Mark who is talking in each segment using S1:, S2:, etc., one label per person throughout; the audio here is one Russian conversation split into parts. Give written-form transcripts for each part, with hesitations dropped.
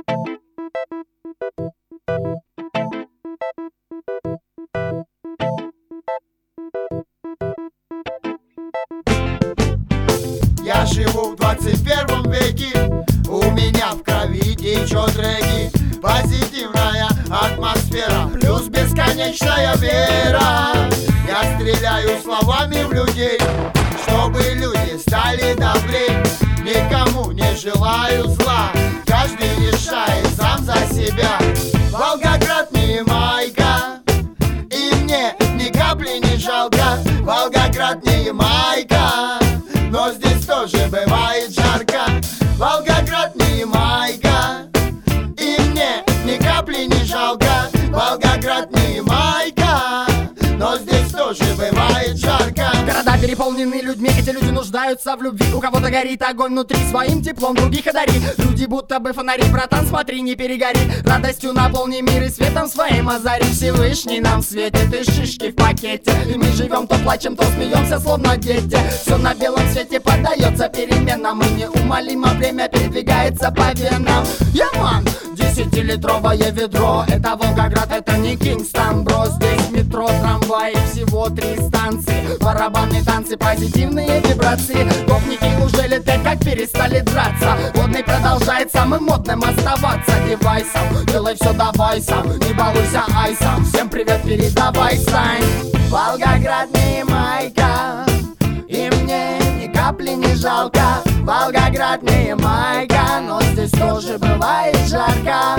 S1: Я живу в 21 веке, у меня в крови течет регги. Позитивная атмосфера, плюс бесконечная вера. Я стреляю словами в людей, чтобы люди стали добрей. Никому не желаю зла, каждый решает сам за себя. Волгоград не Ямайка, и мне ни капли не жалко. Волгоград не Ямайка, но здесь тоже бывает жарко. Волгоград не Ямайка, и мне ни капли не жалко. Волгоград не Ямайка, но здесь тоже бывает жарко.
S2: Города переполнены людьми, эти люди нуждаются в любви. У кого-то горит огонь внутри, своим теплом других одари. Люди будто бы фонари, братан, смотри, не перегори. Радостью наполни мир и светом своим озари. Всевышний нам светит и шишки в пакете. И мы живем, то плачем, то смеемся, словно дети. Все на белом свете поддается переменам, и неумолимо время передвигается по венам. Яман, 10-литровое ведро, это Волгоград, это не Кингстон, бро. Здесь метро, трамваи, всего 3 станции. Барабанные танцы, позитивные вибрации. Гопники уже летят, как перестали драться. Водный продолжает самым модным оставаться девайсом. Делай все давай сам, не балуйся айсом. Всем привет передавай, Сань. Волгоград не Ямайка, и мне ни капли не жалко. Волгоград не Ямайка, но здесь тоже бывает жарко.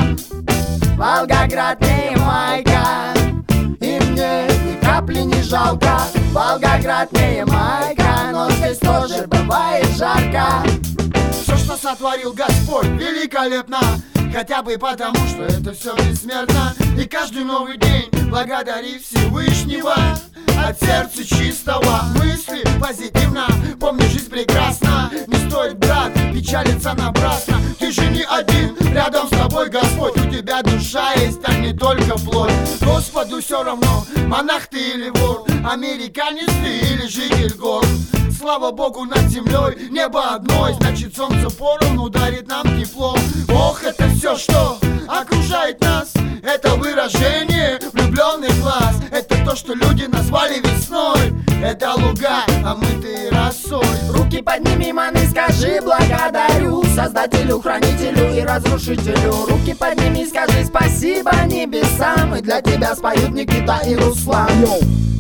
S2: Волгоград не Ямайка, и мне ни капли не жалко. Волгоград не Ямайка, но здесь тоже бывает жарко.
S1: Все, что сотворил Господь, великолепно. Хотя бы потому, что это все бессмертно. И каждый новый день благодари Всевышнего от сердца чистого. Мысли позитивно, помни, жизнь прекрасна. Не стоит, брат, печалиться напрасно. Ты же не один, рядом с тобой Господь. У тебя душа есть, а не только плоть. Господу все равно, монах ты или вор, американец ты или житель гор. Слава Богу, над землей небо одно, значит солнце поровну дарит нам тепло. Ох, это все, что окружает нас, это выражение влюбленных глаз. Это то, что люди назвали весной, это луга, омытые росой.
S2: Руки подними, ман, и скажи благодарю Создателю, хранителю и разрушителю. Руки подними, скажи спасибо небесам, и для тебя споют Никита и Руслан.